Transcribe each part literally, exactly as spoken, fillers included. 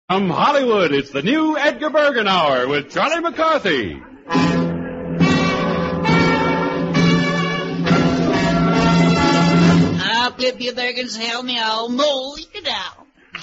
From Hollywood, it's the new Edgar Bergen Hour with Charlie McCarthy. I'll clip you, Bergens, help me, I'll mow you down.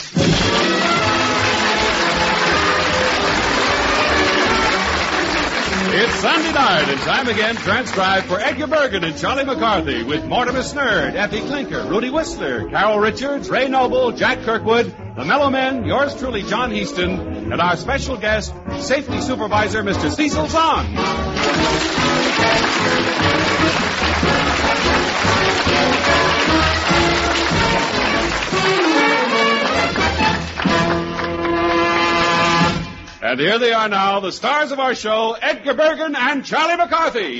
It's Sunday night, and time again transcribed for Edgar Bergen and Charlie McCarthy with Mortimer Snerd, Effie Clinker, Rudy Whistler, Carol Richards, Ray Noble, Jack Kirkwood, the Mellow Men, yours truly, John Heaston, and our special guest, Safety Supervisor, Mister Cecil Zahn. And here they are now, the stars of our show, Edgar Bergen and Charlie McCarthy.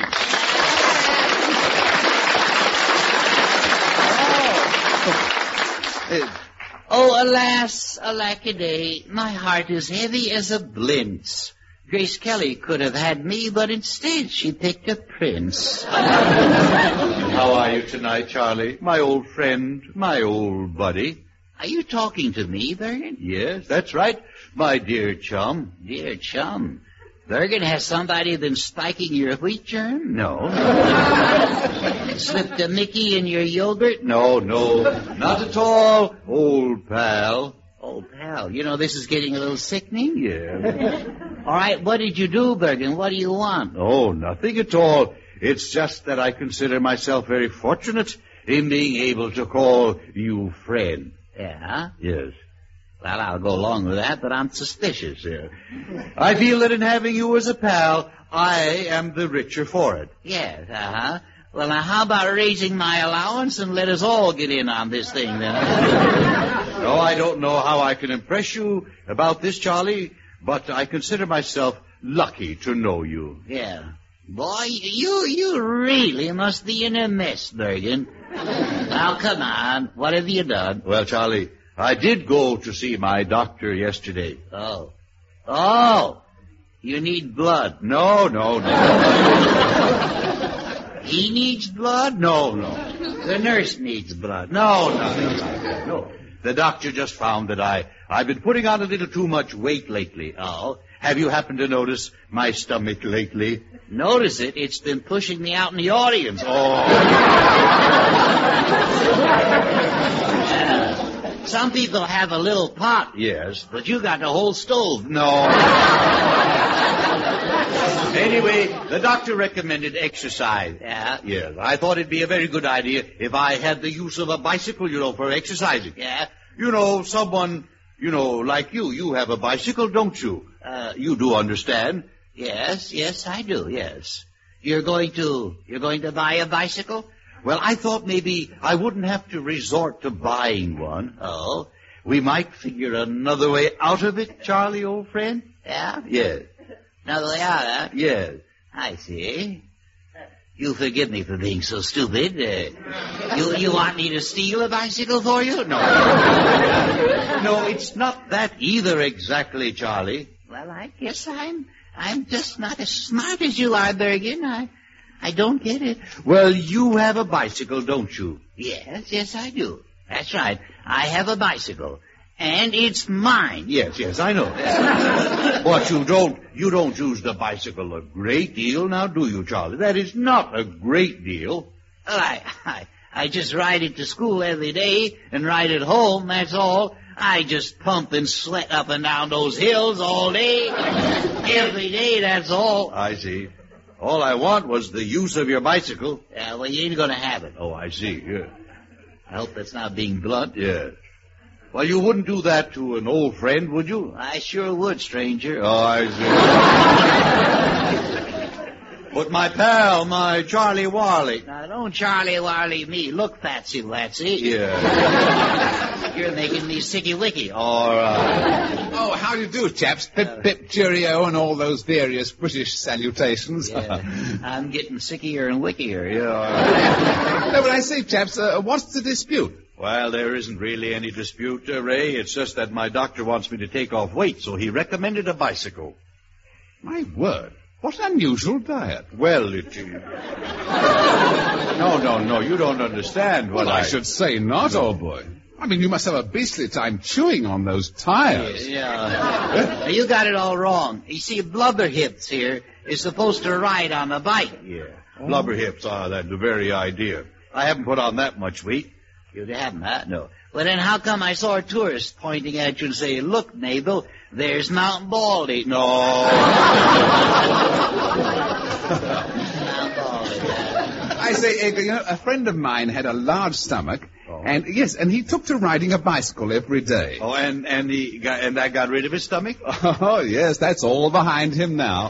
Oh, oh alas, alackaday, my heart is heavy as a blintz. Grace Kelly could have had me, but instead she picked a prince. How are you tonight, Charlie? My old friend, my old buddy. Are you talking to me, Bergen? Yes, that's right, my dear chum. Dear chum, Bergen, has somebody been spiking your wheat germ? No. Slipped a Mickey in your yogurt? No, no, not at all, old pal. Old pal, you know this is getting a little sickening. Yeah. All right, what did you do, Bergen? What do you want? Oh, nothing at all. It's just that I consider myself very fortunate in being able to call you friend. Yeah? Yes. Well, I'll go along with that, but I'm suspicious here. I feel that in having you as a pal, I am the richer for it. Yes, uh-huh. Well, now, how about raising my allowance and let us all get in on this thing, then? No, I don't know how I can impress you about this, Charlie, but I consider myself lucky to know you. Yeah. Boy, you you really must be in a mess, Bergen. Now, come on. What have you done? Well, Charlie, I did go to see my doctor yesterday. Oh. Oh. You need blood. No, no, no. He needs blood? No, no. The nurse needs blood. No, no, no, no. The doctor just found that I, I've been putting on a little too much weight lately. Oh? Have you happened to notice my stomach lately? Notice it. It's been pushing me out in the audience. Oh. uh, some people have a little pot. Yes. But you got the whole stove. No. Anyway, the doctor recommended exercise. Yeah? Yes. I thought it'd be a very good idea if I had the use of a bicycle, you know, for exercising. Yeah? You know, someone, you know, like you. You have a bicycle, don't you? Uh, you do understand. Yes, yes, I do, yes. You're going to, you're going to buy a bicycle? Well, I thought maybe I wouldn't have to resort to buying one. Oh? We might figure another way out of it, Charlie, old friend. Yeah? Yes. Another way out, huh? Yes. I see. You forgive me for being so stupid. Uh, you, you want me to steal a bicycle for you? No. No, it's not that either exactly, Charlie. Well, I guess I'm... I'm just not as smart as you are, Bergen. I, I don't get it. Well, you have a bicycle, don't you? Yes, yes, I do. That's right. I have a bicycle. And it's mine. Yes, yes, I know. But you don't, you don't use the bicycle a great deal now, do you, Charlie? That is not a great deal. Well, I, I, I just ride it to school every day and ride it home, that's all. I just pump and sweat up and down those hills all day. Every day, that's all. I see. All I want was the use of your bicycle. Yeah, well, you ain't gonna have it. Oh, I see, yeah. I hope that's not being blunt. Yes. Well, you wouldn't do that to an old friend, would you? I sure would, stranger. Oh, I see. But my pal, my Charlie Warley. Now, don't Charlie Warley me. Look, Fatsy Watsy. Yeah. You're making me sicky-wicky. All right. Oh, how do you do, chaps? Pip, pip, cheerio, and all those various British salutations. Yeah. I'm getting sickier and wickier. Yeah. No, but I say, chaps, uh, what's the dispute? Well, there isn't really any dispute, uh, Ray. It's just that my doctor wants me to take off weight, so he recommended a bicycle. My word. What an unusual diet. Well, it... No, no, no, you don't understand what Well, I... I should say not, old boy. I mean, you must have a beastly time chewing on those tires. Yeah. You got it all wrong. You see, Blubberhips here is supposed to ride on a bike. Yeah. Blubber hips, ah, that's the very idea. I haven't put on that much weight. You haven't, huh? No. Well, then how come I saw a tourist pointing at you and say, look, Mabel, there's Mount Baldy. No. Mount Baldy. I say, Edgar, you know, a friend of mine had a large stomach, oh. and yes, and he took to riding a bicycle every day. Oh, and and he got, and that got rid of his stomach? Oh, yes, that's all behind him now.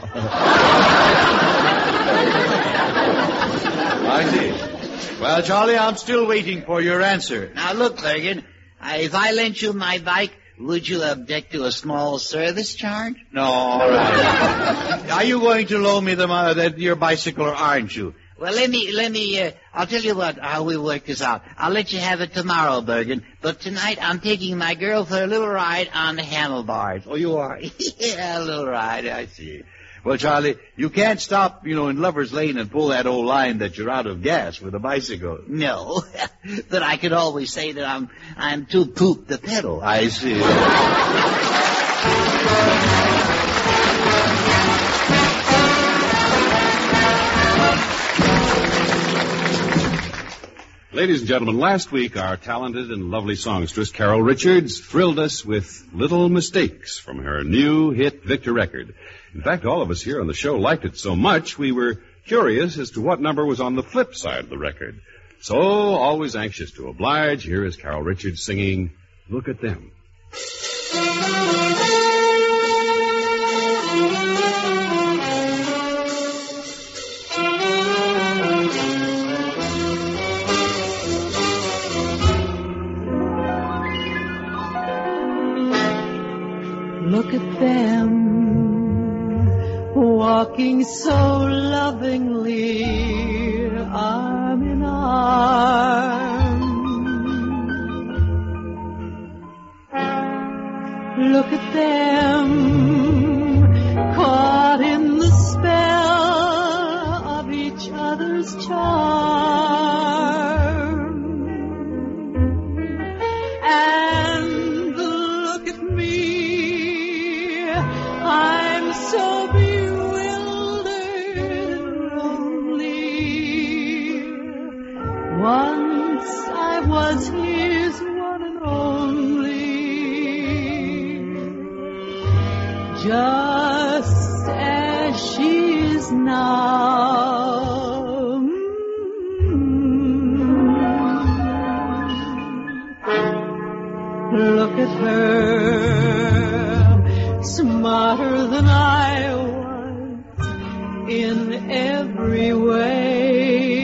I see. Well, Charlie, I'm still waiting for your answer. Now, look, Bergen, I, if I lent you my bike, would you object to a small service charge? No, all right. Are you going to loan me the uh, that your bicycle, or aren't you? Well, let me, let me, uh, I'll tell you what, how we work this out. I'll let you have it tomorrow, Bergen, but tonight I'm taking my girl for a little ride on the handlebars. Oh, you are? Yeah, a little ride, I see. Well, Charlie, you can't stop, you know, in Lover's Lane and pull that old line that you're out of gas with a bicycle. No, but I could always say that I'm, I'm too pooped to pedal. I see. Ladies and gentlemen, last week our talented and lovely songstress Carol Richards thrilled us with Little Mistakes from her new hit Victor record. In fact, all of us here on the show liked it so much we were curious as to what number was on the flip side of the record. So, always anxious to oblige, here is Carol Richards singing Look at Them. Look at them, walking so lovingly, arm in arm. Look at them, caught in the spell of each other's charm. And look at me, I'm so bewildered and lonely. Once I was his one and only, just as she is now. Look at her, smarter than I was in every way.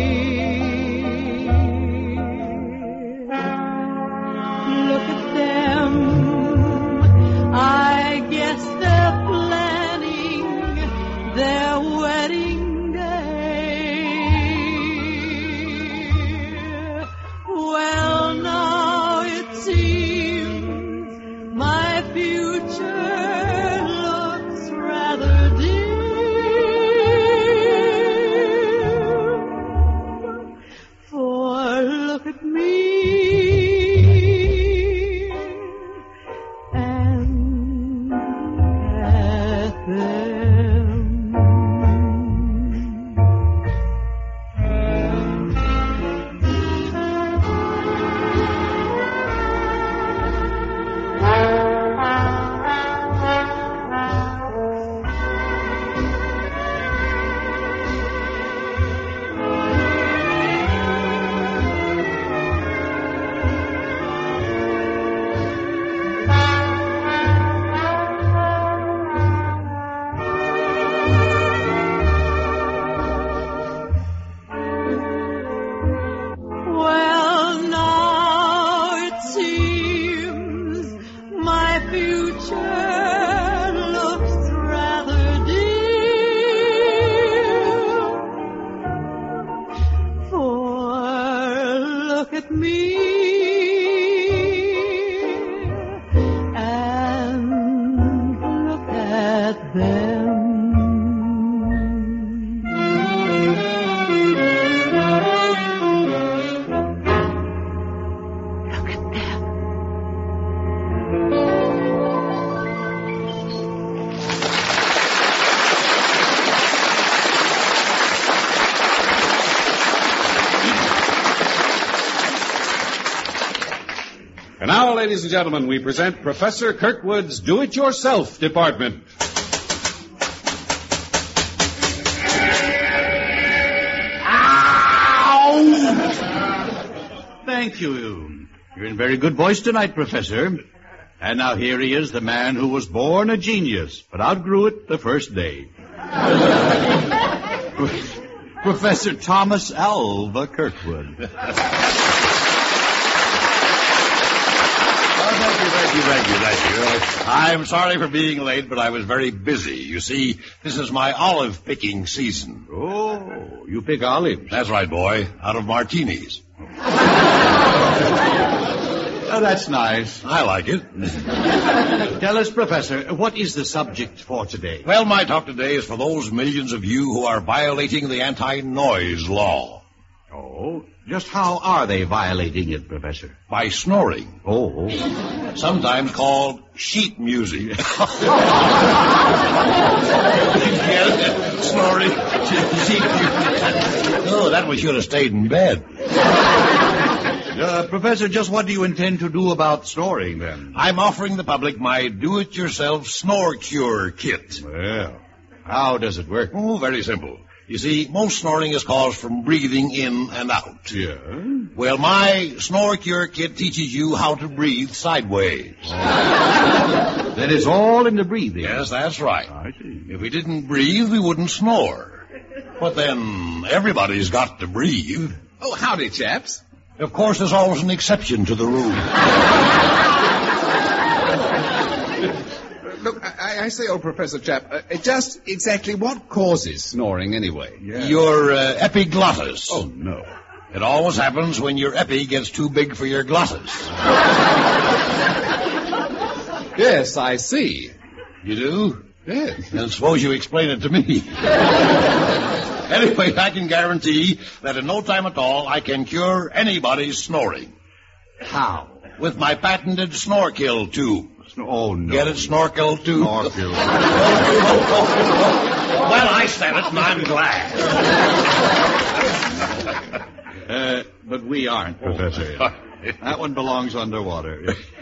Look at them, I guess they're planning their wedding day. Well, now it seems my future looks rather dim, for look at me and at them. Well, now it seems my future looks rather dim, for look at me and look at them. Look at And now, ladies and gentlemen, we present Professor Kirkwood's Do-It-Yourself Department. Thank you. You're in very good voice tonight, Professor. And now here he is, the man who was born a genius, but outgrew it the first day. Professor Thomas Alva Kirkwood. Oh, thank you, thank you, thank you, thank you. I'm sorry for being late, but I was very busy. You see, this is my olive picking season. Oh, you pick olives. That's right, boy, out of martinis. Oh, that's nice. I like it. Tell us, Professor, what is the subject for today? Well, my talk today is for those millions of you who are violating the anti-noise law. Oh, just how are they violating it, Professor? By snoring. Oh. Sometimes called sheet music. Snoring. Sheet music. Oh, that we should have stayed in bed. Uh, Professor, just what do you intend to do about snoring, then? I'm offering the public my do-it-yourself snore cure kit. Well, how does it work? Oh, very simple. You see, most snoring is caused from breathing in and out. Yeah? Well, my snore cure kit teaches you how to breathe sideways. Oh. Then it's all in the breathing. Yes, that's right. I see. If we didn't breathe, we wouldn't snore. But then, everybody's got to breathe. Oh, howdy, chaps. Of course, there's always an exception to the rule. Look, I, I say, old Professor Chap, uh, just exactly what causes snoring anyway? Yeah. Your uh, epiglottis. Oh, no. It always happens when your epi gets too big for your glottis. Yes, I see. You do? Yes. Then suppose you explain it to me. Anyway, I can guarantee that in no time at all I can cure anybody's snoring. How? With my patented Snorkel tube. Oh, no. Get it, Snorkel tube? Snorkel. Well, I said it, and I'm glad. uh, but we aren't, Professor. That one belongs underwater.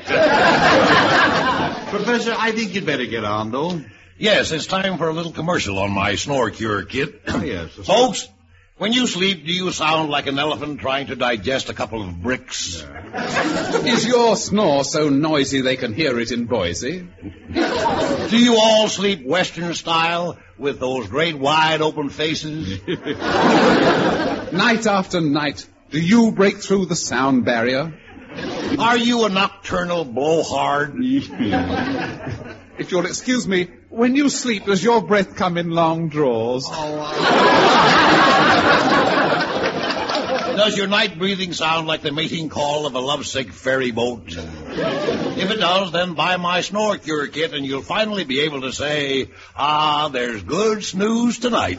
Professor, I think you'd better get on, though. Yes, it's time for a little commercial on my snore cure kit. Oh, yes. Folks, when you sleep, do you sound like an elephant trying to digest a couple of bricks? Yeah. Is your snore so noisy they can hear it in Boise? Do you all sleep Western style with those great wide open faces? Night after night, do you break through the sound barrier? Are you a nocturnal blowhard? If you'll excuse me, when you sleep, does your breath come in long draws? Does your night breathing sound like the mating call of a lovesick ferry boat? If it does, then buy my snore cure kit and you'll finally be able to say, ah, there's good snooze tonight.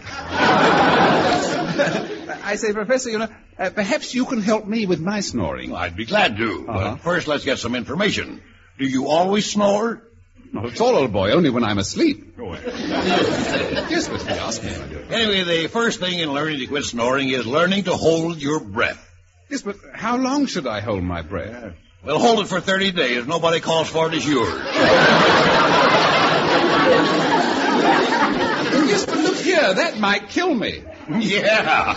I say, Professor, you know, uh, perhaps you can help me with my snoring. I'd be glad to. Uh-huh. But first, let's get some information. Do you always snore? Not at all, old boy, only when I'm asleep. Oh, well. Yes, but he asked me. Anyway, the first thing in learning to quit snoring is learning to hold your breath. Yes, but how long should I hold my breath? Well, hold it for thirty days. Nobody calls for it as yours. Yes, but look here, that might kill me. Yeah.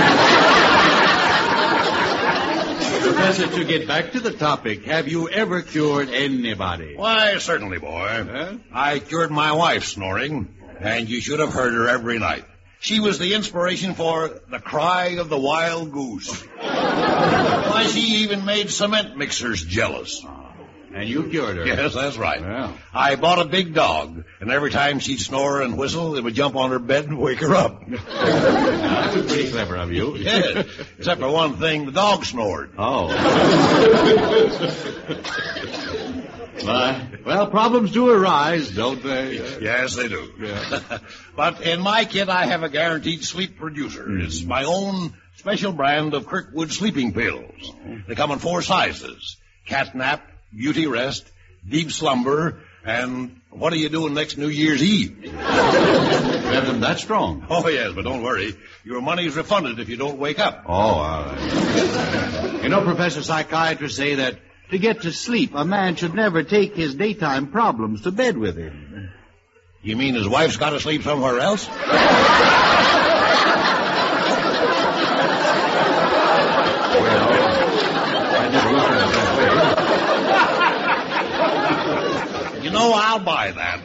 Professor, to get back to the topic, have you ever cured anybody? Why, certainly, boy. Huh? I cured my wife snoring, and you should have heard her every night. She was the inspiration for The Cry of the Wild Goose. Why, she even made cement mixers jealous. And you cured her? Yes, that's right. Well. I bought a big dog, and every time she'd snore and whistle, it would jump on her bed and wake her up. That was pretty clever of you. Yes, except for one thing, the dog snored. Oh. uh, well, problems do arise, don't they? Yes, they do. Yeah. But in my kit, I have a guaranteed sleep producer. Mm. It's my own special brand of Kirkwood sleeping pills. They come in four sizes: cat nap, beauty rest, deep slumber, and what are you doing next New Year's Eve? Have them that strong? Oh, yes, but don't worry. Your money's refunded if you don't wake up. Oh, all right. You know, Professor, psychiatrists say that To get to sleep, a man should never take his daytime problems to bed with him. You mean his wife's got to sleep somewhere else? You know, I'll buy that.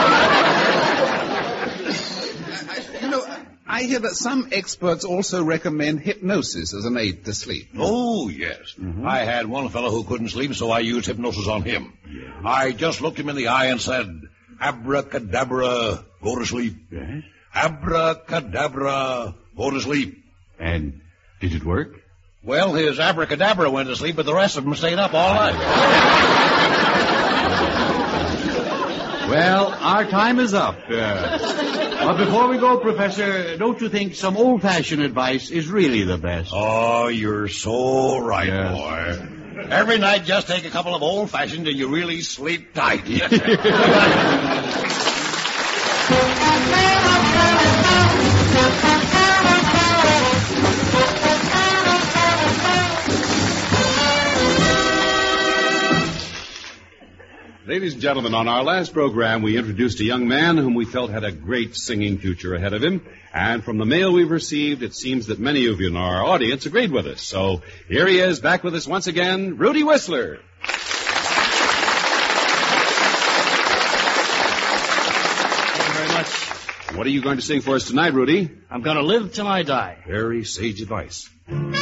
You know, I hear that some experts also recommend hypnosis as an aid to sleep. Oh, yes. Mm-hmm. I had one fellow who couldn't sleep, so I used hypnosis on him. Yes. I just looked him in the eye and said, abracadabra, go to sleep. Yes? Abracadabra, go to sleep. And did it work? Well, his abracadabra went to sleep, but the rest of them stayed up all night. Well, our time is up. Yeah. But before we go, Professor, don't you think some old-fashioned advice is really the best? Oh, you're so right, Yes. boy. Every night, just take a couple of old-fashioned and you really sleep tight. Ladies and gentlemen, on our last program, we introduced a young man whom we felt had a great singing future ahead of him. And from the mail we've received, it seems that many of you in our audience agreed with us. So here he is, back with us once again, Rudy Whistler. Thank you very much. What are you going to sing for us tonight, Rudy? I'm going to live till I die. Very sage advice.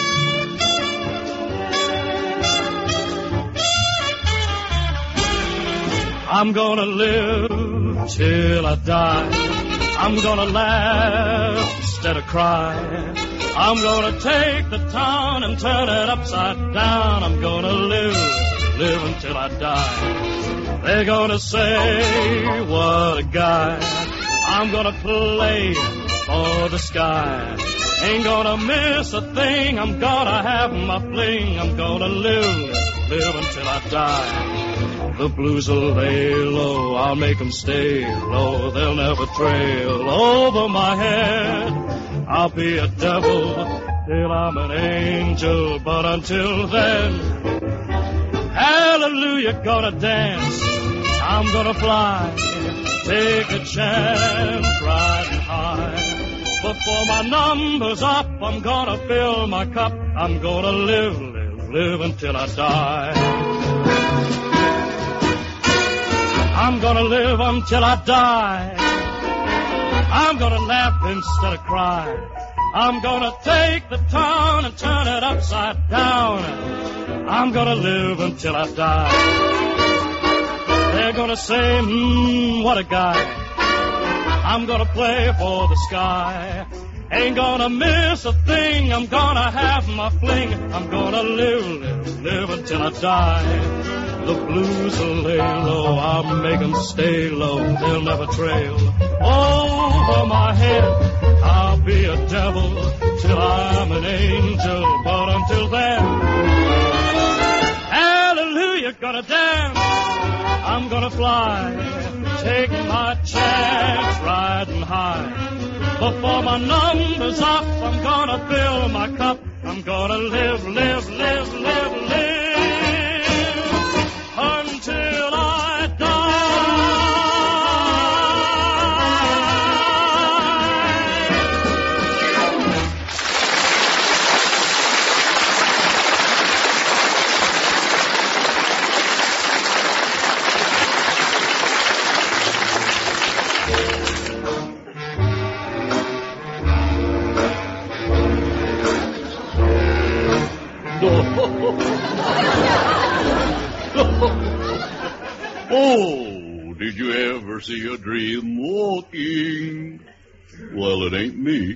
I'm gonna live till I die. I'm gonna laugh instead of cry. I'm gonna take the town and turn it upside down. I'm gonna live, live until I die. They're gonna say, what a guy. I'm gonna play for the sky. Ain't gonna miss a thing. I'm gonna have my fling. I'm gonna live, live until I die. The blues will lay low, I'll make them stay low, they'll never trail over my head. I'll be a devil till I'm an angel, but until then, hallelujah, gonna dance, I'm gonna fly, take a chance, riding high. Before my number's up, I'm gonna fill my cup, I'm gonna live, live, live until I die. I'm gonna live until I die. I'm gonna laugh instead of cry. I'm gonna take the town and turn it upside down. I'm gonna live until I die. They're gonna say, mmm, what a guy. I'm gonna play for the sky. Ain't gonna miss a thing. I'm gonna have my fling. I'm gonna live, live, live until I die. The blues will lay low, I'll make them stay low, they'll never trail over my head. I'll be a devil till I'm an angel, but until then, hallelujah, gonna dance, I'm gonna fly, take my chance, riding high. Before my number's up, I'm gonna fill my cup, I'm gonna live, live, live, live, live. Until I die. Oh, did you ever see a dream walking? Well, it ain't me.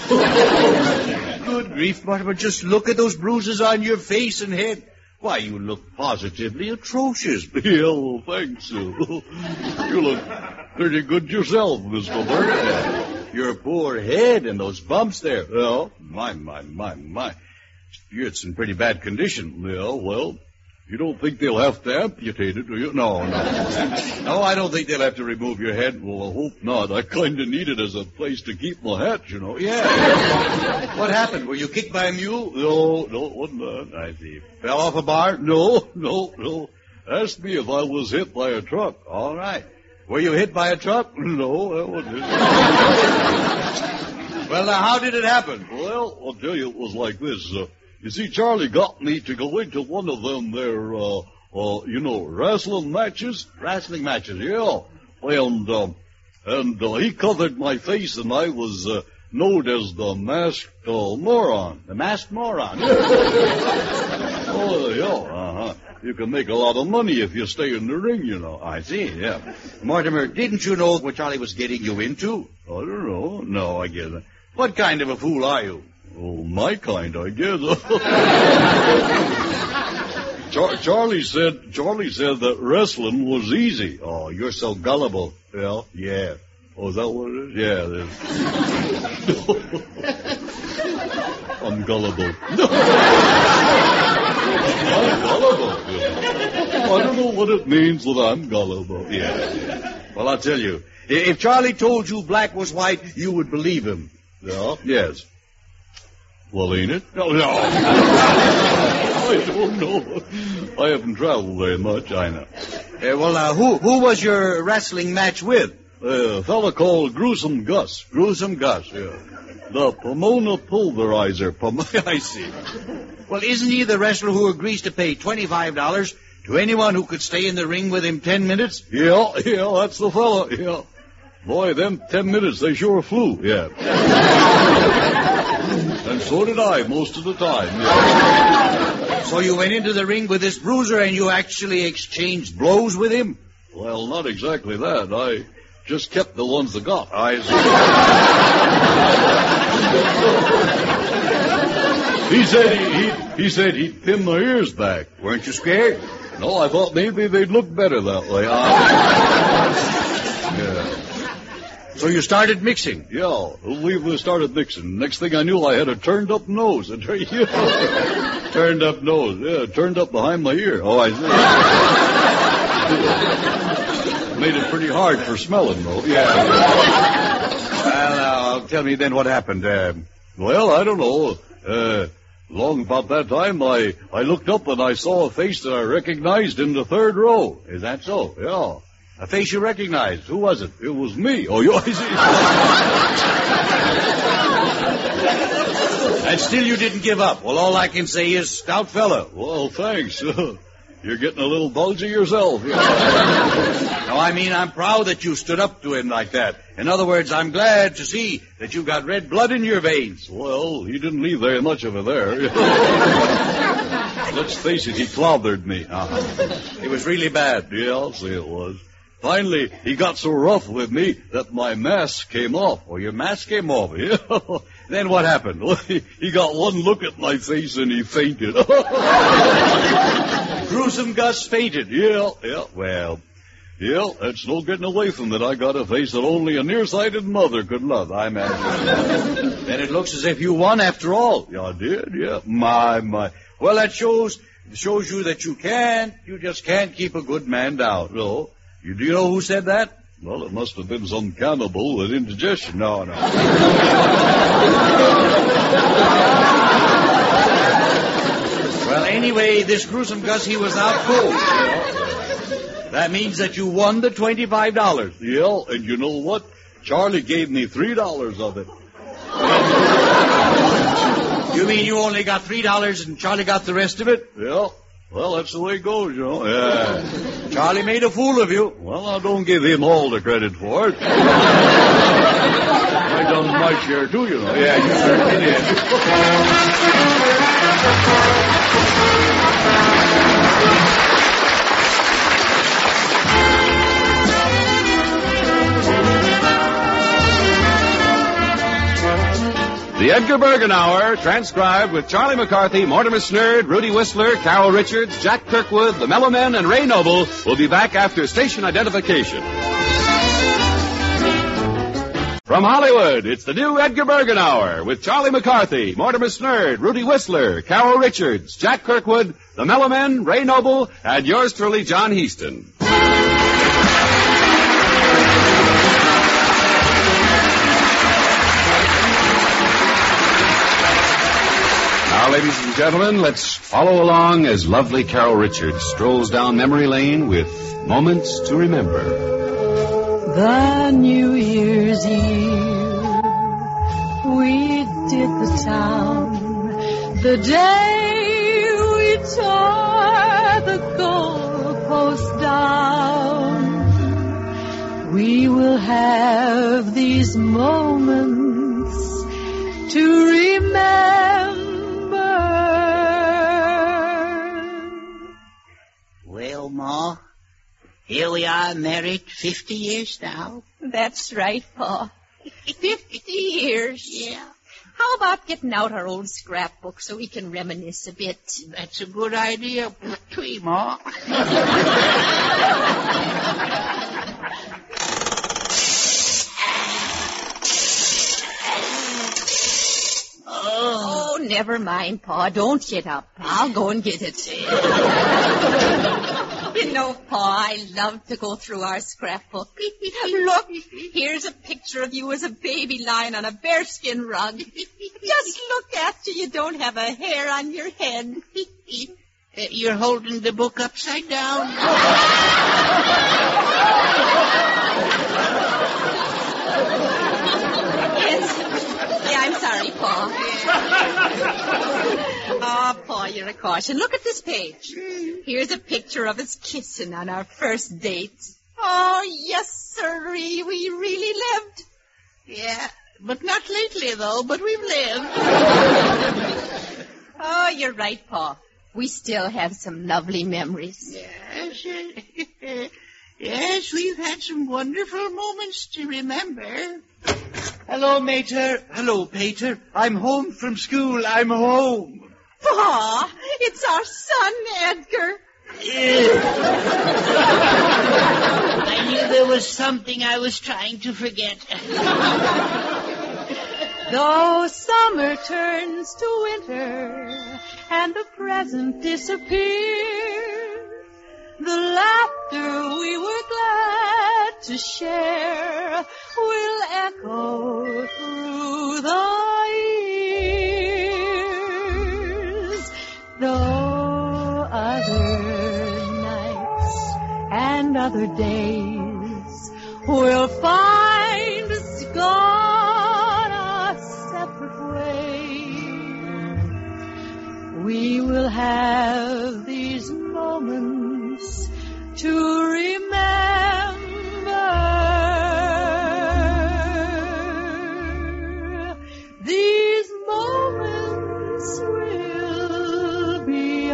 Good grief, Mortimer, just look at those bruises on your face and head. Why, you look positively atrocious. Yeah, thanks. You look pretty good yourself, Mister Bird. Your poor head and those bumps there. Well, my, my, my, my. It's in pretty bad condition. Yeah, well, You don't think they'll have to amputate it, do you? No, no. No, I don't think they'll have to remove your head. Well, I hope not. I kind of need it as a place to keep my hat, you know. Yeah. What happened? Were you kicked by a mule? No, no, it wasn't that. I see. Fell off a bar? No, no, no. Asked me if I was hit by a truck. All right. Were you hit by a truck? No, that wasn't it. Well, now, how did it happen? Well, I'll tell you, it was like this. Uh, you see, Charlie got me to go into one of them there, uh, uh, you know, wrestling matches. Wrestling matches? Yeah. And, um, and uh, he covered my face, and I was uh, known as the masked uh, moron. The masked moron? Oh, yeah, uh-huh. You can make a lot of money if you stay in the ring, you know. I see, yeah. Mortimer, didn't you know what Charlie was getting you into? I don't know. No, I guess. What kind of a fool are you? Oh, my kind, I guess. Char- Charlie said, Charlie said that wrestling was easy. Oh, you're so gullible. Well, yeah. Oh, is that what it is? Yeah, it is. I'm gullible. I'm gullible. I don't know what it means that I'm gullible. Yeah, yeah. Well, I'll tell you. If Charlie told you black was white, you would believe him. Yeah? Yes. Well, ain't it? No, no. I don't know. I haven't traveled very much, I know. Uh, well, uh, who who was your wrestling match with? Uh, a fella called Gruesome Gus. Gruesome Gus? Yeah. The Pomona Pulverizer. Pom- I see. Well, isn't he the wrestler who agrees to pay twenty-five dollars to anyone who could stay in the ring with him ten minutes? Yeah, yeah, that's the fella, yeah. Boy, them ten minutes, they sure flew, yeah. And so did I most of the time, yeah. So you went into the ring with this bruiser and you actually exchanged blows with him? Well, not exactly that. I just kept the ones that got. I see. He said he, he, he said he'd pin my ears back. Weren't you scared? No, I thought maybe they'd look better that way. Uh, yeah. So you started mixing? Yeah, we started mixing. Next thing I knew, I had a turned-up nose. Turned-up nose, yeah, turned up behind my ear. Oh, I see. Made it pretty hard for smelling, though. Yeah. Well, uh, tell me then what happened. Uh, well, I don't know. Uh, long about that time, I, I looked up and I saw a face that I recognized in the third row. Is that so? Yeah. A face you recognized. Who was it? It was me. Oh, you see. And still you didn't give up. Well, all I can say is, stout fella. Well, thanks. You're getting a little bulgy yourself. Yeah. No, I mean, I'm proud that you stood up to him like that. In other words, I'm glad to see that you got red blood in your veins. Well, he didn't leave very much of it there. Let's face it, he clobbered me. Uh-huh. It was really bad. Yeah, I'll say it was. Finally, he got so rough with me that my mask came off. Oh, your mask came off? Yeah. Then what happened? Well, he, he got one look at my face and he fainted. Gruesome Gus fainted? Yeah, yeah. Well, yeah, that's no getting away from it. I got a face that only a nearsighted mother could love, I imagine. Then it looks as if you won after all. Yeah, I did, yeah. My, my. Well, that shows, shows you that you can't, you just can't keep a good man down. No. You, do you know who said that? Well, it must have been some cannibal with indigestion. No, no. Well, anyway, this Gruesome Gus, he was out cold. That means that you won the twenty-five dollars. Yeah, and you know what? Charlie gave me three dollars of it. You mean you only got three dollars and Charlie got the rest of it? Yeah. Well, that's the way it goes, you know. Yeah. Charlie made a fool of you. Well, I don't give him all the credit for it. I done my share, too, you know. Yeah, you certainly did. The Edgar Bergen Hour, transcribed with Charlie McCarthy, Mortimer Snerd, Rudy Whistler, Carol Richards, Jack Kirkwood, the Mellow Men, and Ray Noble, will be back after station identification. From Hollywood, it's the new Edgar Bergen Hour with Charlie McCarthy, Mortimer Snerd, Rudy Whistler, Carol Richards, Jack Kirkwood, the Mellow Men, Ray Noble, and yours truly, John Heaston. Now, ladies and gentlemen, let's follow along as lovely Carol Richards strolls down memory lane with Moments to Remember. The New Year's Eve, we did the town. The day we tore the goalpost down. We will have these moments to remember. Well, Ma, here we are married fifty years now. That's right, Pa. Fifty years. Yeah. How about getting out our old scrapbook so we can reminisce a bit? That's a good idea, too, Ma. Oh, never mind, Pa. Don't get up. I'll go and get it. You know, Pa, I love to go through our scrapbook. Look, here's a picture of you as a baby lying on a bearskin rug. Just look after you don't have a hair on your head. Uh, you're holding the book upside down. Yes. Yeah, I'm sorry, Pa. Oh, Pa, you're a caution. Look at this page. Here's a picture of us kissing on our first date. Oh, yes, sirree, we really lived. Yeah, but not lately, though, but we've lived. Oh, you're right, Pa. We still have some lovely memories. Yes, uh, yes, we've had some wonderful moments to remember. Hello, Mater. Hello, Pater. I'm home from school. I'm home. Pa, it's our son, Edgar. I knew there was something I was trying to forget. Though summer turns to winter and the present disappears, the laughter we were glad to share will echo through the years. Though other nights and other days will find us gone our separate ways, we will have these moments to remember. These moments will be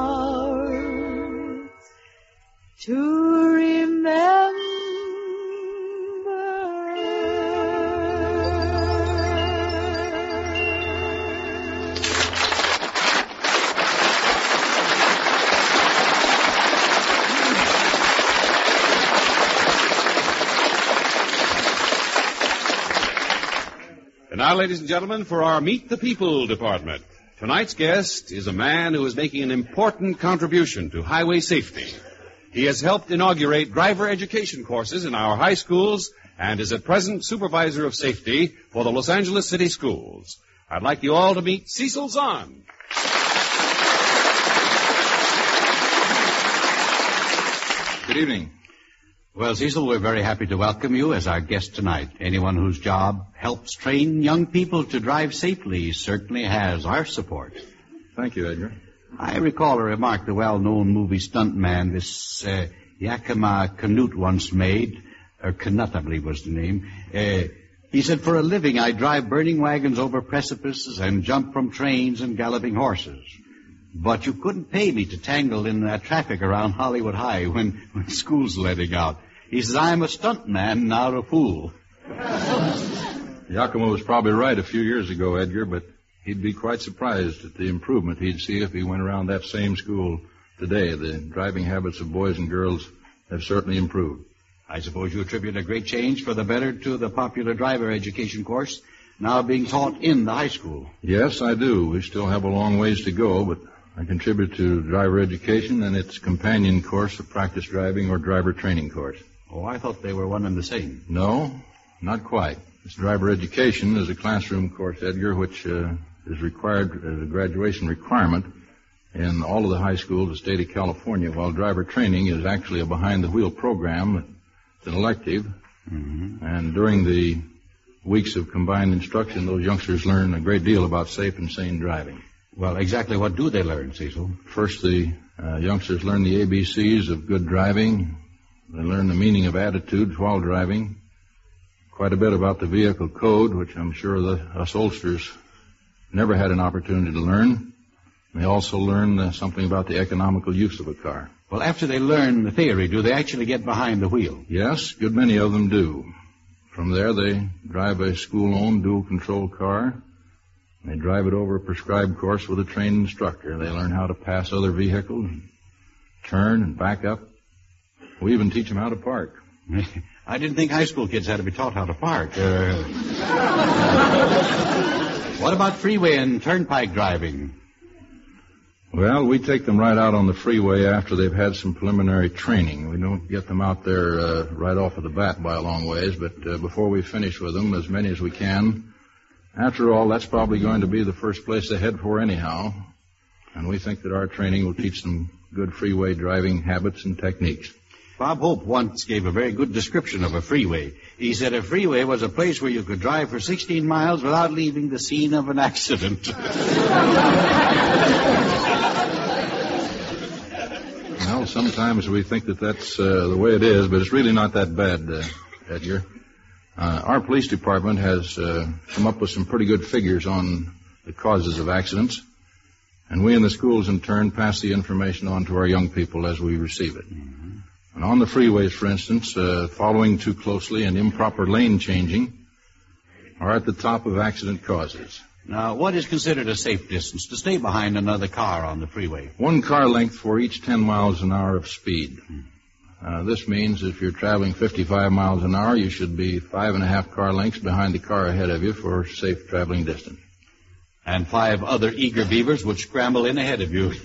ours to remember. And now, ladies and gentlemen, for our Meet the People department. Tonight's guest is a man who is making an important contribution to highway safety. He has helped inaugurate driver education courses in our high schools and is at present supervisor of safety for the Los Angeles City Schools. I'd like you all to meet Cecil Zahn. Good evening. Well, Cecil, we're very happy to welcome you as our guest tonight. Anyone whose job helps train young people to drive safely certainly has our support. Thank you, Edgar. I recall a remark the well-known movie stuntman, this uh, Yakima Canute, once made, or Canute, I believe was the name. Uh, he said, for a living, I drive burning wagons over precipices and jump from trains and galloping horses. But you couldn't pay me to tangle in that traffic around Hollywood High when, when school's letting out. He says, I'm a stuntman, not a fool. Yakima was probably right a few years ago, Edgar, but he'd be quite surprised at the improvement he'd see if he went around that same school today. The driving habits of boys and girls have certainly improved. I suppose you attribute a great change for the better to the popular driver education course now being taught in the high school. Yes, I do. We still have a long ways to go, but I contribute to driver education and its companion course of practice driving or driver training course. Oh, I thought they were one and the same. No, not quite. This driver education is a classroom course, Edgar, which uh, is required as a graduation requirement in all of the high schools of the state of California, while driver training is actually a behind-the-wheel program. It's an elective. Mm-hmm. And during the weeks of combined instruction, those youngsters learn a great deal about safe and sane driving. Well, exactly what do they learn, Cecil? First, the uh, youngsters learn the A B Cs of good driving. They learn the meaning of attitudes while driving. Quite a bit about the vehicle code, which I'm sure the, us oldsters never had an opportunity to learn. They also learn uh, something about the economical use of a car. Well, after they learn the theory, do they actually get behind the wheel? Yes, a good many of them do. From there, they drive a school-owned dual-control car. They drive it over a prescribed course with a trained instructor. They learn how to pass other vehicles, turn and back up. We even teach them how to park. I didn't think high school kids had to be taught how to park. Uh... What about freeway and turnpike driving? Well, we take them right out on the freeway after they've had some preliminary training. We don't get them out there uh, right off of the bat by a long ways, but uh, before we finish with them, as many as we can. After all, that's probably going to be the first place they head for anyhow, and we think that our training will teach them good freeway driving habits and techniques. Bob Hope once gave a very good description of a freeway. He said a freeway was a place where you could drive for sixteen miles without leaving the scene of an accident. Well, sometimes we think that that's uh, the way it is, but it's really not that bad, uh, Edgar. Uh, our police department has uh, come up with some pretty good figures on the causes of accidents, and we in the schools, in turn, pass the information on to our young people as we receive it. Mm-hmm. And on the freeways, for instance, uh, following too closely and improper lane changing are at the top of accident causes. Now, what is considered a safe distance to stay behind another car on the freeway? One car length for each ten miles an hour of speed. Uh, this means if you're traveling fifty-five miles an hour, you should be five and a half car lengths behind the car ahead of you for safe traveling distance. And five other eager beavers would scramble in ahead of you.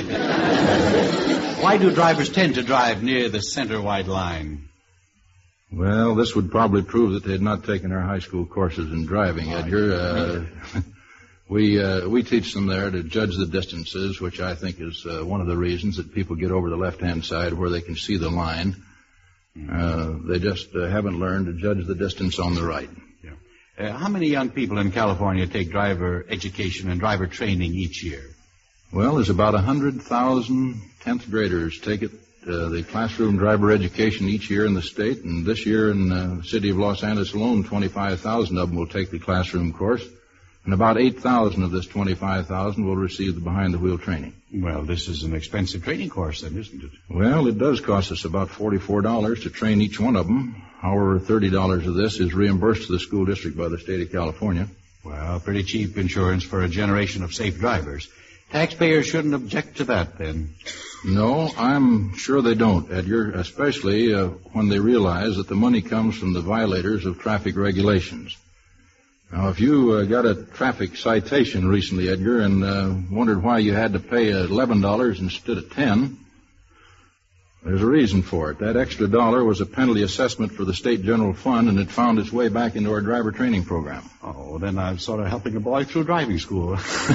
Why do drivers tend to drive near the center white line? Well, this would probably prove that they had not taken our high school courses in driving, Edgar. Uh, we uh, we teach them there to judge the distances, which I think is uh, one of the reasons that people get over the left-hand side where they can see the line. Uh, they just uh, haven't learned to judge the distance on the right. Yeah. Uh, how many young people in California take driver education and driver training each year? Well, there's about one hundred thousand tenth graders take it. Uh, the classroom driver education each year in the state, and this year in uh, the city of Los Angeles alone, twenty-five thousand of them will take the classroom course, and about eight thousand of this twenty-five thousand will receive the behind-the-wheel training. Well, this is an expensive training course, then, isn't it? Well, it does cost us about forty-four dollars to train each one of them. However, thirty dollars of this is reimbursed to the school district by the state of California. Well, pretty cheap insurance for a generation of safe drivers. Taxpayers shouldn't object to that, then. No, I'm sure they don't, Edgar, especially uh, when they realize that the money comes from the violators of traffic regulations. Now, if you uh, got a traffic citation recently, Edgar, and uh, wondered why you had to pay eleven dollars instead of ten dollars, there's a reason for it. That extra dollar was a penalty assessment for the state general fund, and it found its way back into our driver training program. Oh, then I'm sort of helping a boy through driving school.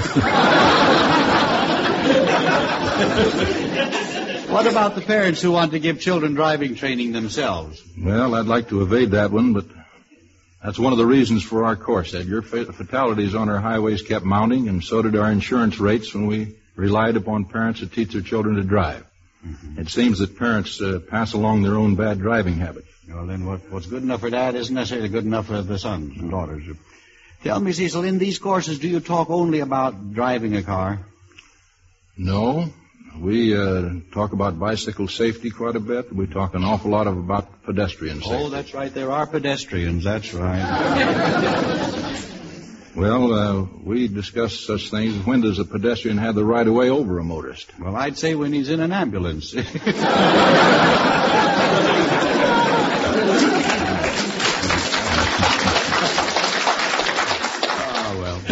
What about the parents who want to give children driving training themselves? Well, I'd like to evade that one, but that's one of the reasons for our course, Edgar. Fatalities on our highways kept mounting, and so did our insurance rates when we relied upon parents to teach their children to drive. Mm-hmm. It seems that parents uh, pass along their own bad driving habits. Well, then what, what's good enough for Dad isn't necessarily good enough for the sons and daughters. Tell me, Cecil, in these courses, do you talk only about driving a car? No. We uh, talk about bicycle safety quite a bit. We talk an awful lot of about pedestrian safety. Oh, that's right. There are pedestrians. That's right. Well, uh, we discuss such things as when does a pedestrian have the right of way over a motorist? Well, I'd say when he's in an ambulance.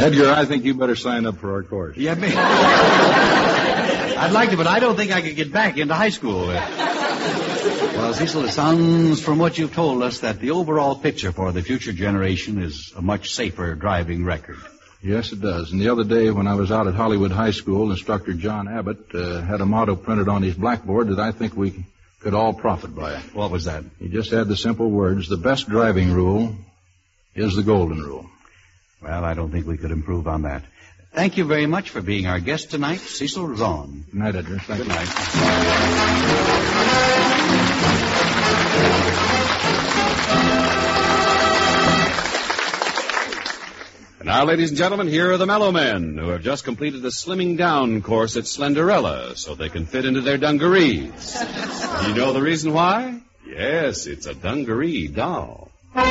Edgar, I think you better sign up for our course. Yeah, me. I'd like to, but I don't think I could get back into high school. Well, Cecil, it sounds from what you've told us that the overall picture for the future generation is a much safer driving record. Yes, it does. And the other day when I was out at Hollywood High School, Instructor John Abbott uh, had a motto printed on his blackboard that I think we could all profit by. What was that? He just had the simple words, the best driving rule is the golden rule. Well, I don't think we could improve on that. Thank you very much for being our guest tonight, Cecil Razan. Good night, Edgar. Thank Good you. night. And now, ladies and gentlemen, here are the Mellow Men, who have just completed a slimming down course at Slenderella so they can fit into their dungarees. You know the reason why? Yes, it's a dungaree doll.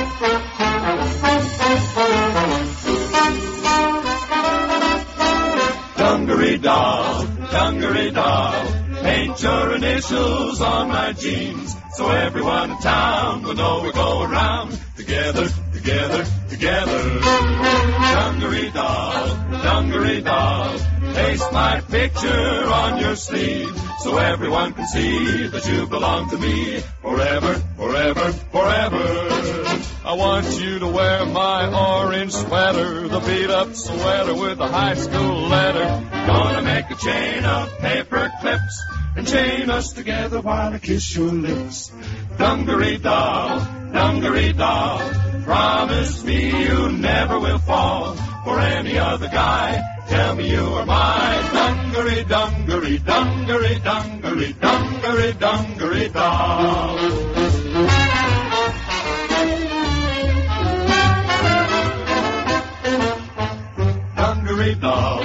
Dungaree doll, dungaree doll, paint your initials on my jeans so everyone in town will know we're going round together, together, together. Dungaree doll, dungaree doll, paste my picture on your sleeve so everyone can see that you belong to me forever, forever, forever. I want you to wear my orange sweater, the beat-up sweater with the high school letter. Gonna make a chain of paper clips and chain us together while I kiss your lips. Dungaree doll, dungaree doll, promise me you never will fall for any other guy. Tell me you are my dungaree, dungaree, dungaree, dungaree, dungaree, dungaree doll. Dungaree doll,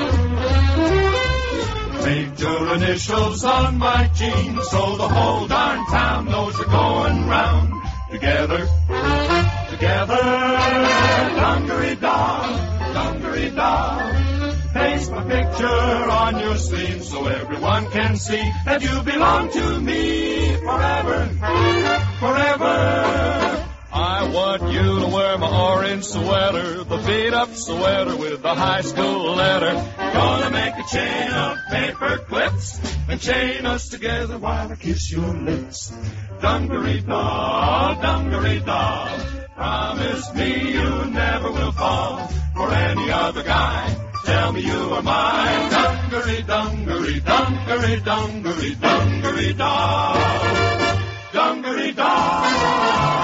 paint your initials on my jeans so the whole darn town knows we're going round together, together. Dungaree doll, dungaree doll, paste my picture on your sleeve so everyone can see that you belong to me forever, forever. I want you to wear my orange sweater, the beat-up sweater with the high school letter. Gonna make a chain of paper clips and chain us together while I kiss your lips. Dungaree doll, dungaree doll, promise me you never will fall for any other guy. Tell me you are mine. Dungaree, dungaree, dungaree, dungaree, dungaree doll. Dungaree doll.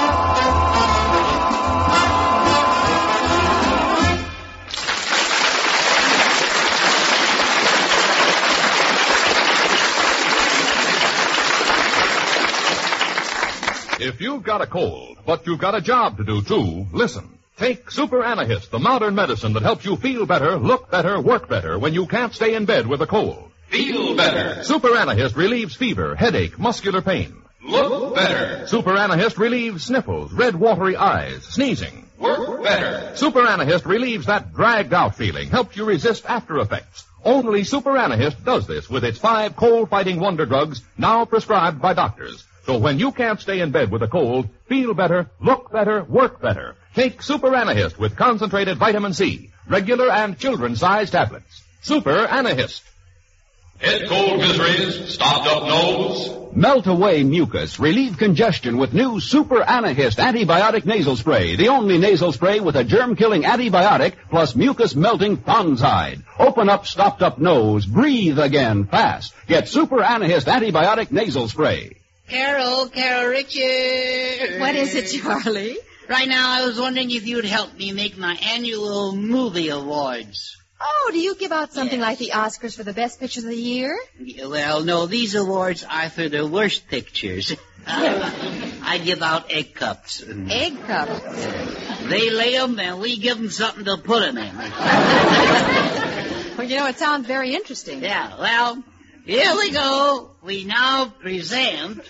If you've got a cold, but you've got a job to do, too, listen. Take Super Anahist, the modern medicine that helps you feel better, look better, work better when you can't stay in bed with a cold. Feel better. Super Anahist relieves fever, headache, muscular pain. Look better. Super Anahist relieves sniffles, red watery eyes, sneezing. Work better. Super Anahist relieves that dragged-out feeling, helps you resist after effects. Only Super Anahist does this with its five cold-fighting wonder drugs now prescribed by doctors. So when you can't stay in bed with a cold, feel better, look better, work better. Take Super Anahist with concentrated vitamin C, regular and children-sized tablets. Super Anahist. Head cold miseries, stopped up nose. Melt away mucus, relieve congestion with new Super Anahist antibiotic nasal spray. The only nasal spray with a germ-killing antibiotic plus mucus-melting fungicide. Open up stopped up nose, breathe again fast. Get Super Anahist antibiotic nasal spray. Carol, Carol Richards. What is it, Charlie? Right now, I was wondering if you'd help me make my annual movie awards. Oh, do you give out something yes. like the Oscars for the best pictures of the year? Yeah, well, no, these awards are for the worst pictures. I give out egg cups. Egg cups? They lay them, and we give them something to put them in. Well, you know, it sounds very interesting. Yeah, well, here we go. We now present...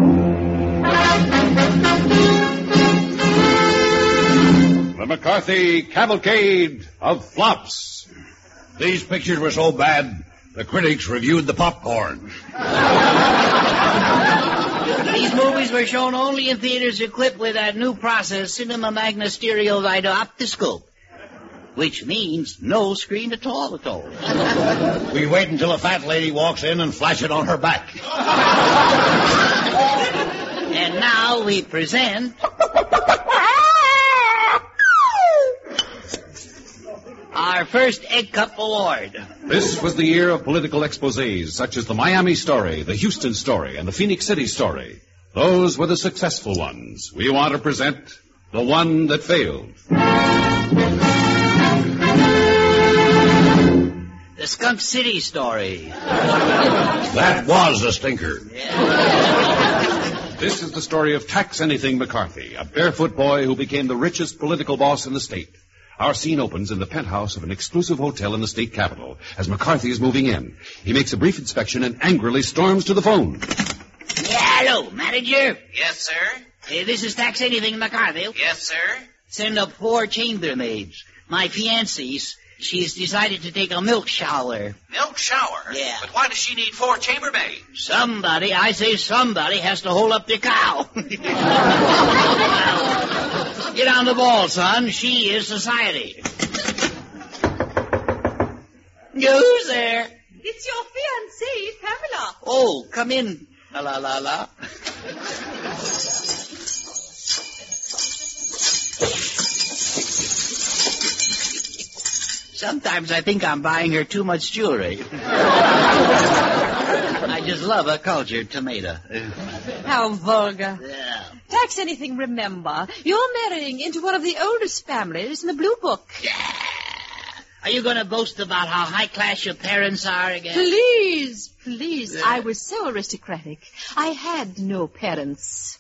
The McCarthy Cavalcade of Flops. These pictures were so bad, the critics reviewed the popcorn. These movies were shown only in theaters equipped with that new process, Cinema Magna Stereo Video Optoscope. which means no screen at all at all. We wait until a fat lady walks in and flash it on her back. And now we present... our first Egg Cup Award. This was the year of political exposés, such as the Miami story, the Houston story, and the Phoenix City story. Those were the successful ones. We want to present the one that failed. The Skunk City story. That was a stinker. This is the story of Tax Anything McCarthy, a barefoot boy who became the richest political boss in the state. Our scene opens in the penthouse of an exclusive hotel in the state capital as McCarthy is moving in. He makes a brief inspection and angrily storms to the phone. Yeah, hello, manager. Yes, sir? Hey, this is Tax Anything McCarthy. Yes, sir? Send up four chambermaids. My fiancée, she's decided to take a milk shower. Milk shower? Yeah. But why does she need four chambermaids? Somebody, I say somebody, has to hold up the cow. Get on the ball, son. She is society. Who's there? It's your fiancée, Pamela. Oh, come in. La la la la. Sometimes I think I'm buying her too much jewelry. I just love a cultured tomato. How vulgar. Yeah. Tax Anything, remember, you're marrying into one of the oldest families in the Blue Book. Yeah. Are you going to boast about how high-class your parents are again? Please, please. Yeah. I was so aristocratic. I had no parents.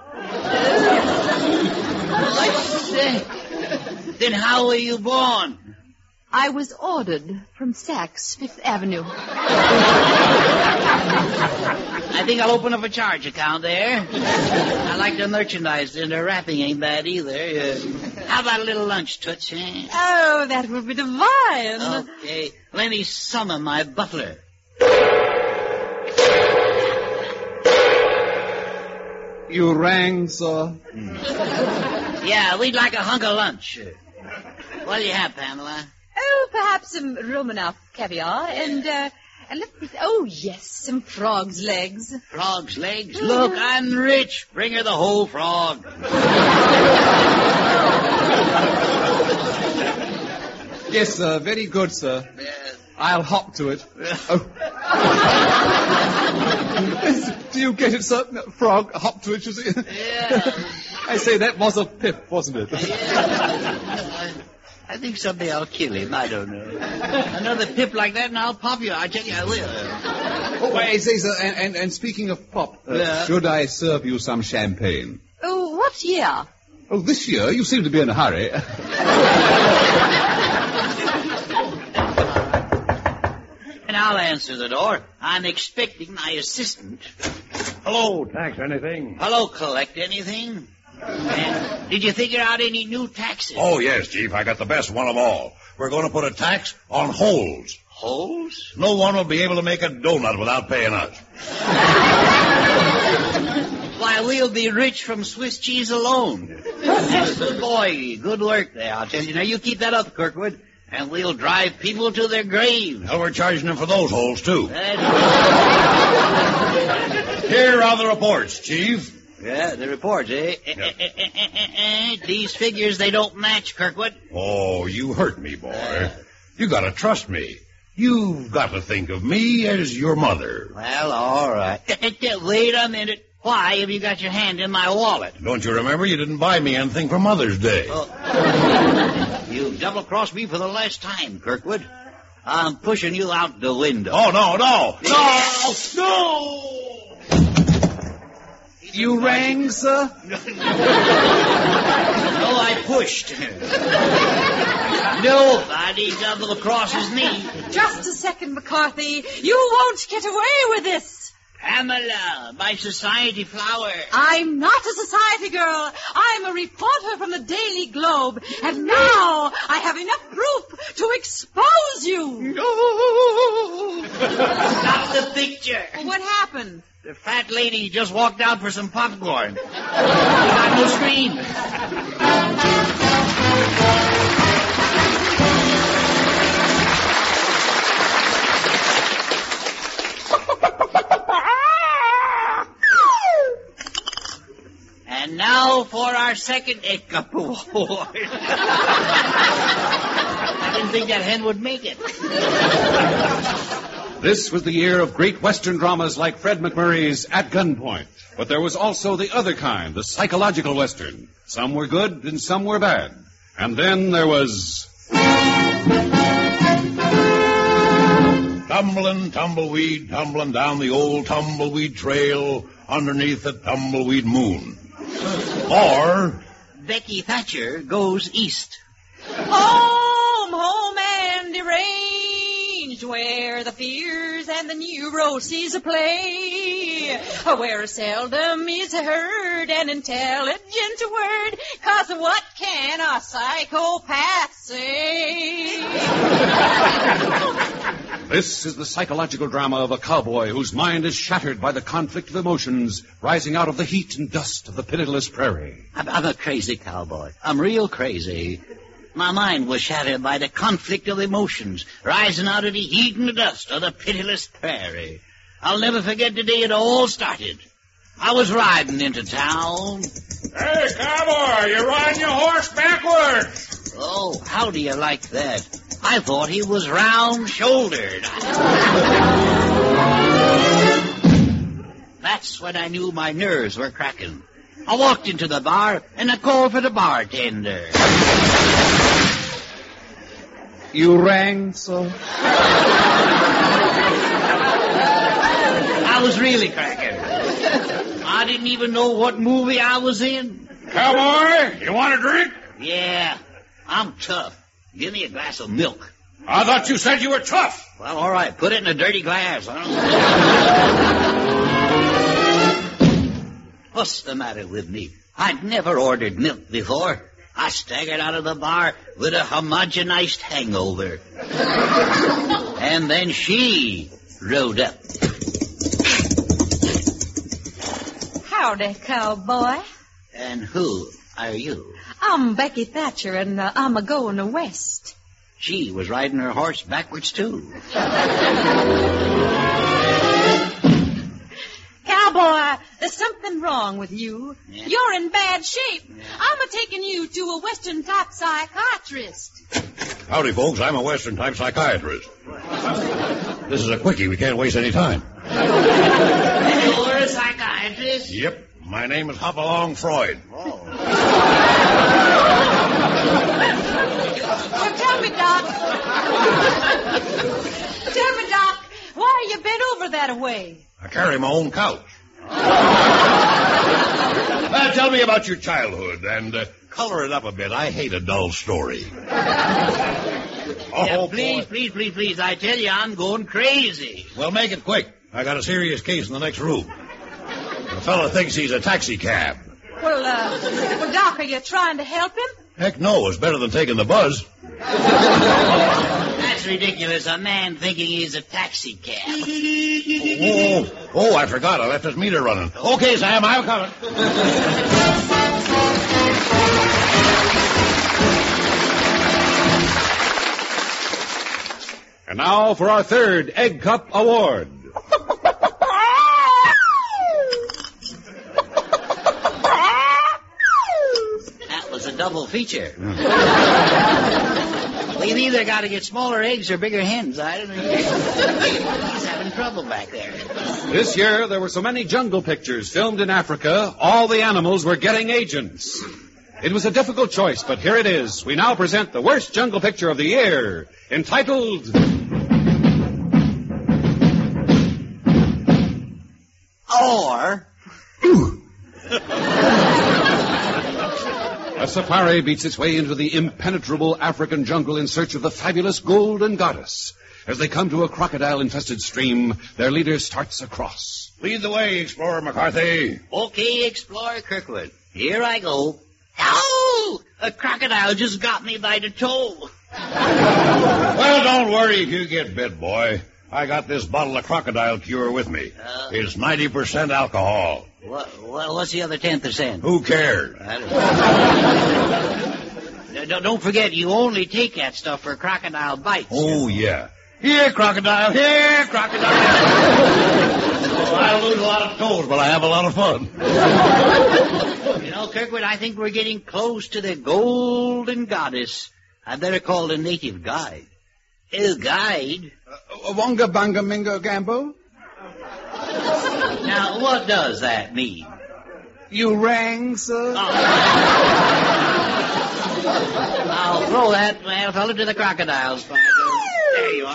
Then how were you born? I was ordered from Saks, Fifth Avenue. I think I'll open up a charge account there. I like the merchandise, and the wrapping ain't bad either. Uh, how about a little lunch, Toots? Eh? Oh, that would be divine. Okay, let me summon my butler. You rang, sir? Yeah, we'd like a hunk of lunch. What do you have, Pamela? Oh, perhaps some Romanov caviar and, uh, and let me, oh, yes, some frog's legs. Frog's legs? Mm-hmm. Look, I'm rich. Bring her the whole frog. Yes, sir. Very good, sir. Yes. I'll hop to it. Oh. Do you get it, sir? Frog, hop to it, you see? Yeah. I say, that was a pip, wasn't it? Yeah. I think someday I'll kill him. I don't know. Another pip like that and I'll pop you. I tell you I will. Oh, I say, sir, and, and, and speaking of pop, uh, yeah. should I serve you some champagne? Oh, what year? Oh, this year? You seem to be in a hurry. And I'll answer the door. I'm expecting my assistant. Hello, Tax Anything. Hello, Collect Anything. And did you figure out any new taxes? Oh, yes, Chief. I got the best one of all. We're going to put a tax on holes. Holes? No one will be able to make a donut without paying us. Why, we'll be rich from Swiss cheese alone. Good boy. Good work there, I'll tell you. Now, you keep that up, Kirkwood, and we'll drive people to their graves. Well, we're charging them for those holes, too. Here are the reports, Chief. Yeah, the reports, eh? Yep. Eh, eh, eh, eh, eh, eh. These figures, they don't match, Kirkwood. Oh, you hurt me, boy. Uh, you gotta trust me. You've got to think of me as your mother. Well, all right. Wait a minute. Why have you got your hand in my wallet? Don't you remember you didn't buy me anything for Mother's Day? Oh. You double-crossed me for the last time, Kirkwood. I'm pushing you out the window. Oh, no, no. No! No! You rang, sir? No, I pushed. Nobody double crosses me. Just a second, McCarthy. You won't get away with this. Pamela, my society flower. I'm not a society girl. I'm a reporter from the Daily Globe. And now I have enough proof to expose you. No. Stop the picture. What happened? The fat lady just walked out for some popcorn. We got no screen. our second Egg Cup Award. I didn't think that hen would make it. This was the year of great Western dramas like Fred McMurray's At Gunpoint. But there was also the other kind, the psychological Western. Some were good and some were bad. And then there was... Tumbling, tumbleweed, tumbling down the old tumbleweed trail underneath the tumbleweed moon. Or... Becky Thatcher Goes East. Home, home and deranged, where the fears and the neuroses play, where seldom is heard an intelligent word, 'cause what can a psychopath say? This is the psychological drama of a cowboy whose mind is shattered by the conflict of emotions rising out of the heat and dust of the pitiless prairie. I'm, I'm a crazy cowboy. I'm real crazy. My mind was shattered by the conflict of emotions rising out of the heat and the dust of the pitiless prairie. I'll never forget the day it all started. I was riding into town. Hey, cowboy, you're riding your horse backwards. Oh, how do you like that? I thought he was round-shouldered. That's when I knew my nerves were cracking. I walked into the bar, and I called for the bartender. You rang, sir? I was really cracking. I didn't even know what movie I was in. Cowboy, you want a drink? Yeah, I'm tough. Give me a glass of milk. I thought you said you were tough. Well, all right, put it in a dirty glass. Huh? What's the matter with me? I'd never ordered milk before. I staggered out of the bar with a homogenized hangover. And then she rode up. Howdy, cowboy. And who are you? I'm Becky Thatcher, and uh, I'm a-going to West. She was riding her horse backwards, too. Cowboy, there's something wrong with you. Yeah. You're in bad shape. Yeah. I'm a-taking you to a Western-type psychiatrist. Howdy, folks. I'm a Western-type psychiatrist. This is a quickie. We can't waste any time. You're a psychiatrist? Yep. My name is Hopalong Freud. Oh. Well, tell me, Doc. Tell me, Doc, why are you bent over that way? I carry my own couch. Well, tell me about your childhood and uh, color it up a bit. I hate a dull story. Oh, yeah, please, boy. please, please, please. I tell you, I'm going crazy. Well, make it quick. I got a serious case in the next room. The fellow thinks he's a taxi cab. Well, uh, well, Doc, are you trying to help him? Heck no, it's better than taking the buzz. That's ridiculous, a man thinking he's a taxi cab. Oh, oh, I forgot. I left his meter running. Okay, Sam, I'm coming. And now for our third Egg Cup Award. A double feature. We've either got to get smaller eggs or bigger hens. I don't know. He's having trouble back there. This year, there were so many jungle pictures filmed in Africa, all the animals were getting agents. It was a difficult choice, but here it is. We now present the worst jungle picture of the year, entitled... Or... A safari beats its way into the impenetrable African jungle in search of the fabulous Golden Goddess. As they come to a crocodile-infested stream, their leader starts across. Lead the way, Explorer McCarthy. Okay, Explorer Kirkwood. Here I go. Ow! A crocodile just got me by the toe. Well, don't worry if you get bit, boy. I got this bottle of crocodile cure with me. Uh, it's ninety percent alcohol. What, what, what's the other ten percent? Who cares? I don't, don't forget, you only take that stuff for crocodile bites. Oh, yeah. Here, crocodile. Here, crocodile. Oh, I'll lose a lot of toes, but I have a lot of fun. You know, Kirkwood, I think we're getting close to the golden goddess. I better call the native guide. Oh, guide? Uh, Wonga Bunga Mingo Gambo? Now, what does that mean? You rang, sir? Oh. I'll throw that well, fellow to the crocodiles. There you are.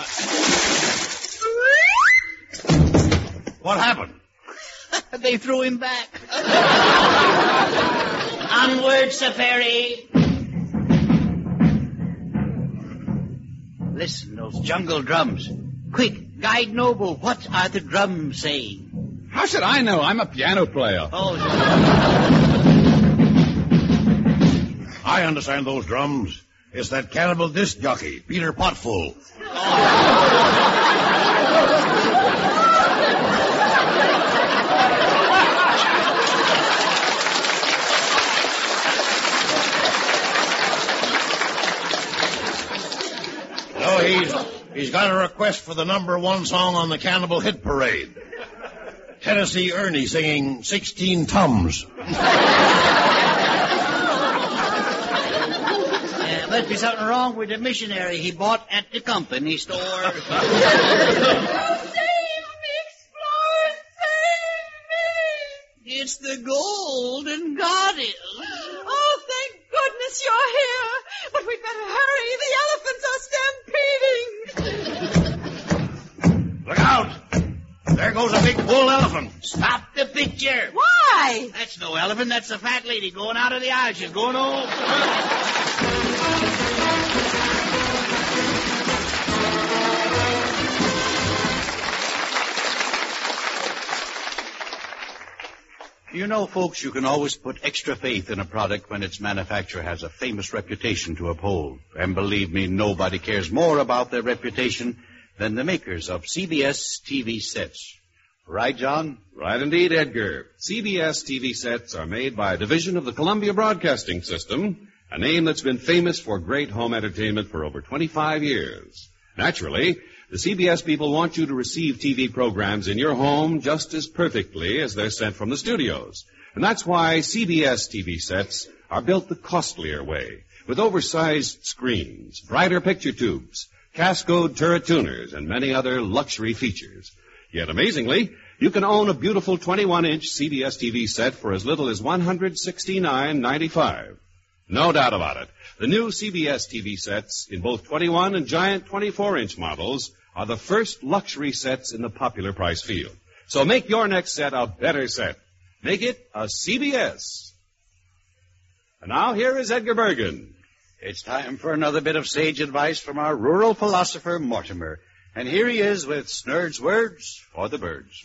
What happened? They threw him back. Onward, Safari. Listen, those jungle drums. Quick, Guide Noble, what are the drums saying? How should I know? I'm a piano player. Oh, I understand those drums. It's that cannibal disc jockey, Peter Potful. No, he's, he's got a request for the number one song on the Cannibal Hit Parade. Tennessee Ernie singing sixteen Tums. There must be something wrong with the missionary he bought at the company store. Save me, explorers, save me! It's the golden goddess. Oh, thank goodness you're here. But we'd better hurry. The elephants are stampeding. Look out! There goes a big bull elephant. Stop the picture. Why? That's no elephant. That's the fat lady going out of the aisle. She's going home. You know, folks, you can always put extra faith in a product when its manufacturer has a famous reputation to uphold. And believe me, nobody cares more about their reputation than the makers of C B S T V sets. Right, John? Right indeed, Edgar. C B S T V sets are made by a division of the Columbia Broadcasting System, a name that's been famous for great home entertainment for over twenty-five years. Naturally, the C B S people want you to receive T V programs in your home just as perfectly as they're sent from the studios. And that's why C B S T V sets are built the costlier way, with oversized screens, brighter picture tubes, Cascode turret tuners, and many other luxury features. Yet amazingly, you can own a beautiful twenty-one inch C B S T V set for as little as one hundred sixty-nine dollars and ninety-five cents. No doubt about it. The new C B S T V sets in both twenty-one and giant twenty-four inch models are the first luxury sets in the popular price field. So make your next set a better set. Make it a C B S. And now here is Edgar Bergen. It's time for another bit of sage advice from our rural philosopher, Mortimer. And here he is with Snurd's words for the birds.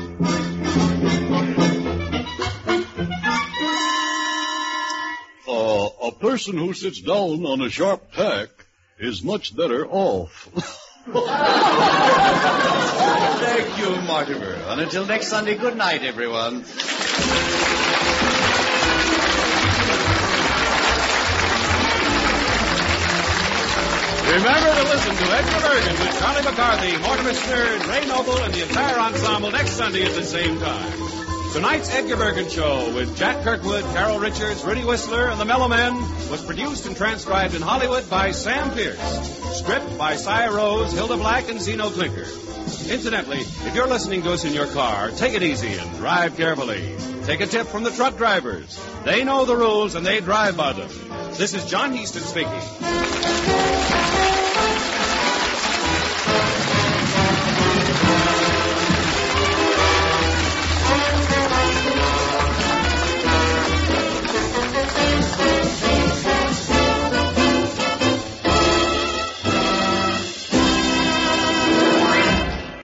Uh, a person who sits down on a sharp tack is much better off. Thank you, Mortimer. And until next Sunday, good night, everyone. Remember to listen to Edgar Bergen with Charlie McCarthy, Mortimer Snerd, Ray Noble, and the entire ensemble next Sunday at the same time. Tonight's Edgar Bergen Show with Jack Kirkwood, Carol Richards, Rudy Whistler, and the Mellow Men was produced and transcribed in Hollywood by Sam Pierce. Script by Cy Rose, Hilda Black, and Zeno Klinker. Incidentally, if you're listening to us in your car, take it easy and drive carefully. Take a tip from the truck drivers. They know the rules and they drive by them. This is John Heaston speaking.